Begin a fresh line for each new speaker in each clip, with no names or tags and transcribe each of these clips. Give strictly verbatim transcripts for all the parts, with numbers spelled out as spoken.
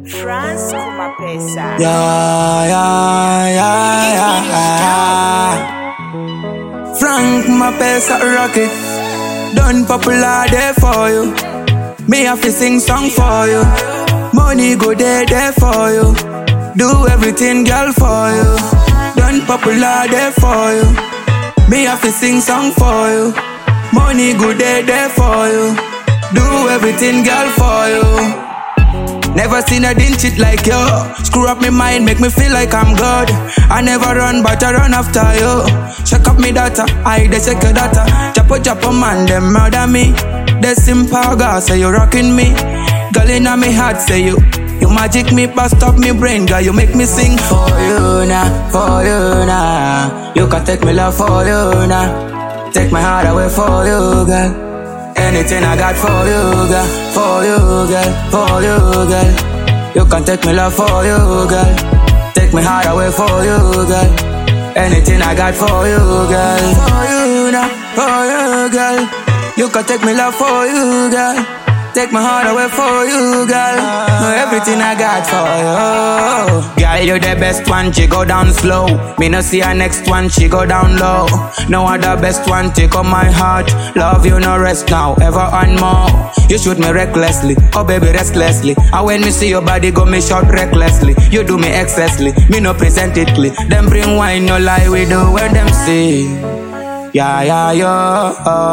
France Kuma Pesa.
Yeah, yeah, yeah, yeah. Frank Mapesa rocket. Done popular there for you. Me have to sing song for you. Money go there, there for you. Do everything, girl, for you. Done popular there for you. Me have to sing song for you. Money go there, there for you. Do everything, girl, for you. Never seen a din shit like you. Screw up my mind, make me feel like I'm God. I never run, but I run after you. Check up me data, I dey check your data. Chapo chapo man, them murder me. The simple girl say you rockin' me. Girl inna me heart say you. You magic me, bust up me brain, girl. You make me sing for you now, for you now. You can take me love for you now. Take my heart away for you, girl. Anything I got for you, girl, for you, girl, for you, girl. You can take me love for you, girl. Take my heart away for you, girl. Anything I got for you, girl. For you now, for you, girl. You can take me love for you, girl. Take my heart away for you, girl. Know everything I got for you. Girl, you the best one, she go down slow. Me no see her next one, she go down low. No other best one, take on my heart. Love you, no rest now, ever and more. You shoot me recklessly, oh baby restlessly. And when me see your body go, me shout recklessly. You do me excessly, me no present it clear. Them bring wine, no lie, we do when them see. Yeah, yeah, yo.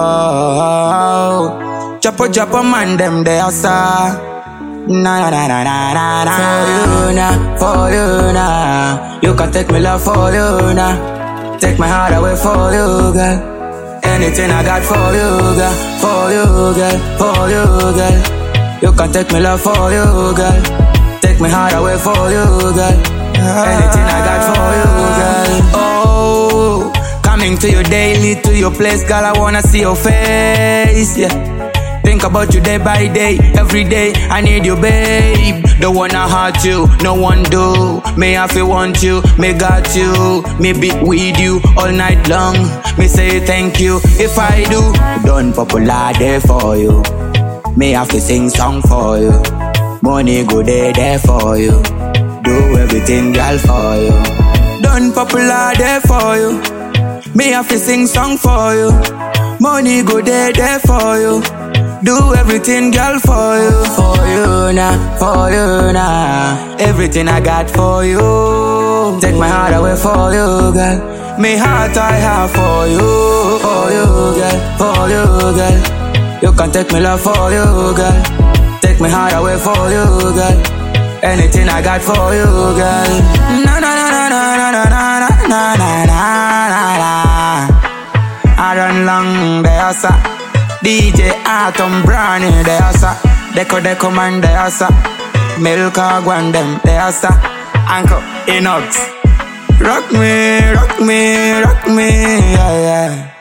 Chapo chapo man, them they are sa. Na na na na na na na. For you now, for you now. You can take me love for you now. Take my heart away for you, girl. Anything I got for you, girl. For you, girl. For you, girl. You can take me love for you, girl. Take my heart away for you, girl. Anything I got for you, girl. Oh, coming to you daily, to your place, girl. I wanna see your face, yeah. Think about you day by day, every day. I need you, babe. Don't wanna hurt you, no one do. Me have to want you, me got you. Me be with you all night long. Me say thank you if I do. Done popular there for you. Me have to sing song for you. Money go there, there for you. Do everything, girl, for you. Done popular there for you. Me have to sing song for you. Money go there, there for you. Do everything, girl, for you. For you now, for you now. Everything I got for you. Take my heart away for you, girl. Me heart I have for you. For you, girl, for you, girl. You can take me love for you, girl. Take my heart away for you, girl. Anything I got for you, girl. Na na na na na na na na na na na na. I run long there, sir. D J Atom Brownie, they are sa. Deco Deco man, they are sa. Milka Gwan them, they are sa. Uncle Inox. Rock me, rock me, rock me, yeah, yeah.